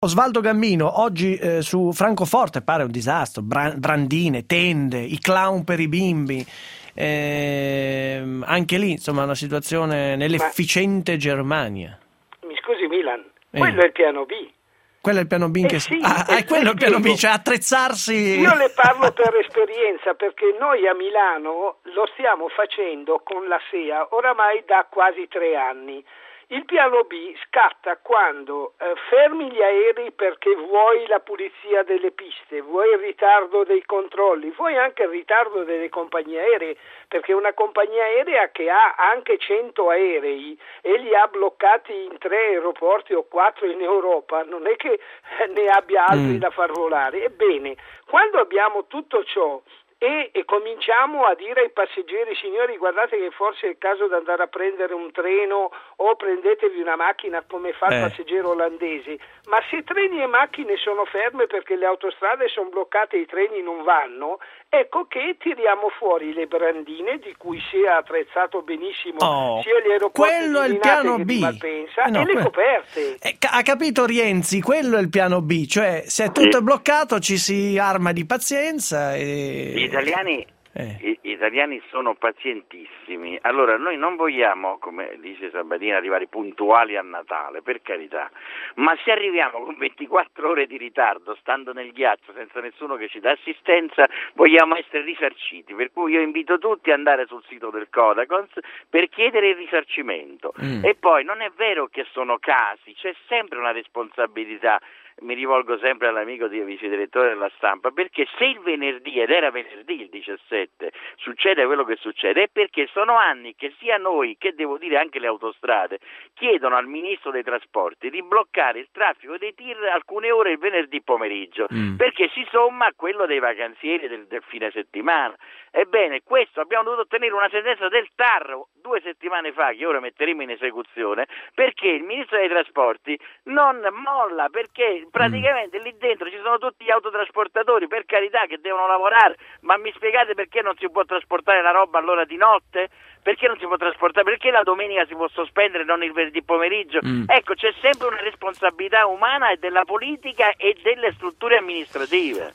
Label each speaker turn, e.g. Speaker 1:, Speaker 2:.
Speaker 1: Osvaldo Gammino, oggi su Francoforte pare un disastro, brandine, tende, i clown per i bimbi, anche lì insomma una situazione nell'efficiente Germania.
Speaker 2: Mi scusi Milan, quello è il piano B.
Speaker 1: Quello è il piano B quello è il piano B, cioè attrezzarsi.
Speaker 2: Io le parlo per esperienza, perché noi a Milano lo stiamo facendo con la SEA oramai da quasi 3 anni. Il piano B scatta quando fermi gli aerei perché vuoi la pulizia delle piste, vuoi il ritardo dei controlli, vuoi anche il ritardo delle compagnie aeree, perché una compagnia aerea che ha anche 100 aerei e li ha bloccati in 3 aeroporti o 4 in Europa, non è che ne abbia altri da far volare. Ebbene, quando abbiamo tutto ciò e cominciamo a dire ai passeggeri: signori, guardate che forse è il caso di andare a prendere un treno o prendetevi una macchina come fa il passeggero olandese, ma se treni e macchine sono ferme perché le autostrade sono bloccate e i treni non vanno, ecco che tiriamo fuori le brandine di cui si è attrezzato benissimo sia gli aeroporti
Speaker 1: quello
Speaker 2: di
Speaker 1: è il
Speaker 2: Linate
Speaker 1: piano
Speaker 2: che
Speaker 1: B.
Speaker 2: di Malpensa e le coperte.
Speaker 1: Ha capito Rienzi, quello è il piano B, cioè se tutto è bloccato ci si arma di pazienza e...
Speaker 3: Gli italiani sono pazientissimi. Allora noi non vogliamo, come dice Sabatini, arrivare puntuali a Natale, per carità, ma se arriviamo con 24 ore di ritardo, stando nel ghiaccio senza nessuno che ci dà assistenza, vogliamo essere risarciti, per cui io invito tutti ad andare sul sito del Codacons per chiedere il risarcimento. E poi non è vero che sono casi, c'è sempre una responsabilità. Mi rivolgo sempre all'amico di vice direttore della Stampa, perché se il venerdì, ed era venerdì il 17, succede quello che succede, è perché sono anni che sia noi, che devo dire anche le autostrade, chiedono al ministro dei trasporti di bloccare il traffico dei tir alcune ore il venerdì pomeriggio, perché si somma a quello dei vacanzieri del fine settimana. Ebbene, questo abbiamo dovuto ottenere una sentenza del TAR 2 settimane fa, che ora metteremo in esecuzione, perché il ministro dei trasporti non molla, perché praticamente lì dentro ci sono tutti gli autotrasportatori, per carità, che devono lavorare, ma mi spiegate perché non si può trasportare la roba all'ora di notte? Perché non si può trasportare? Perché la domenica si può sospendere e non il venerdì pomeriggio? Ecco, c'è sempre una responsabilità umana e della politica e delle strutture amministrative.